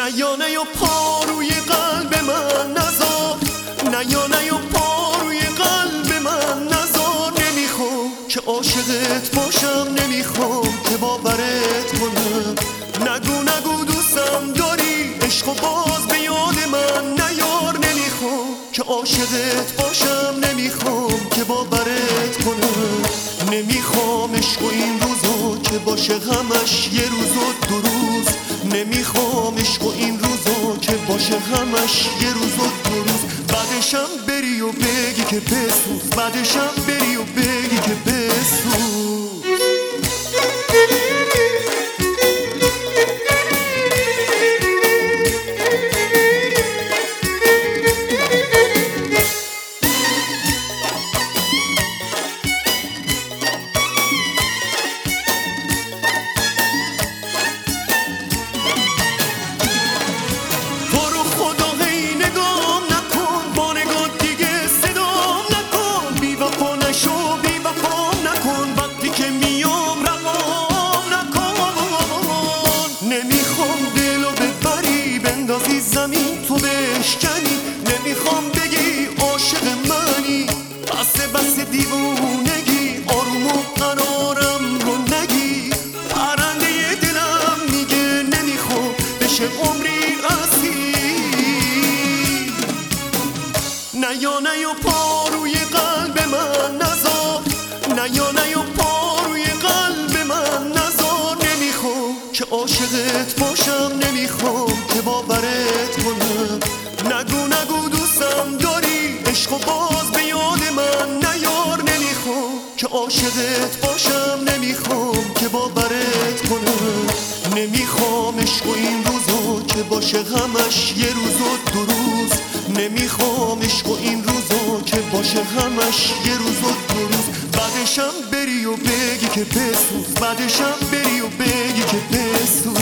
نه یا پا روی قلب من نذار، نه یا پا روی قلب من نذار. نمیخوام که عاشقت باشم، نمیخوام که باورت کنم. نگو دوستم داری، عشق و باز به یاد من نیار. نمیخوام که عاشقت باشم، نمیخوام که باورت کنم. نمیخوام عشق و این روزا که باشه همش یه روز و دو روز. نمیخوام عشق و این روزا که باشه همش یه روز و دو روز. بعدشم بری و بگی که بسوز، بعدشم بری و بگی که بسوز. زمین تو بشکنی، نمیخوام بگی عاشق منی. بس دیوونگی، آروم و قرارم رو نگی. پرنده دلم میگه نمیخوام بشه عمری اسیر. نه یا پا روی قلب من نذار، نه یا پا روی قلب من نذار. نمیخوام که عاشقت باشم، نمیخوام که باورت کنم. نگو دوستم داری، عشق و باز به یاد من نیار. نمیخوام که عاشقت باشم، نمیخوام که باورت کنم. نمیخوام عشق و این روزا که باشه همش یه روز و دو روز. نمیخوام عشق و این روزا که باشه همش یه روز و دو روز. بعدشم بری و بگی که بسوز، بعدشم بری و بگی که بسوز.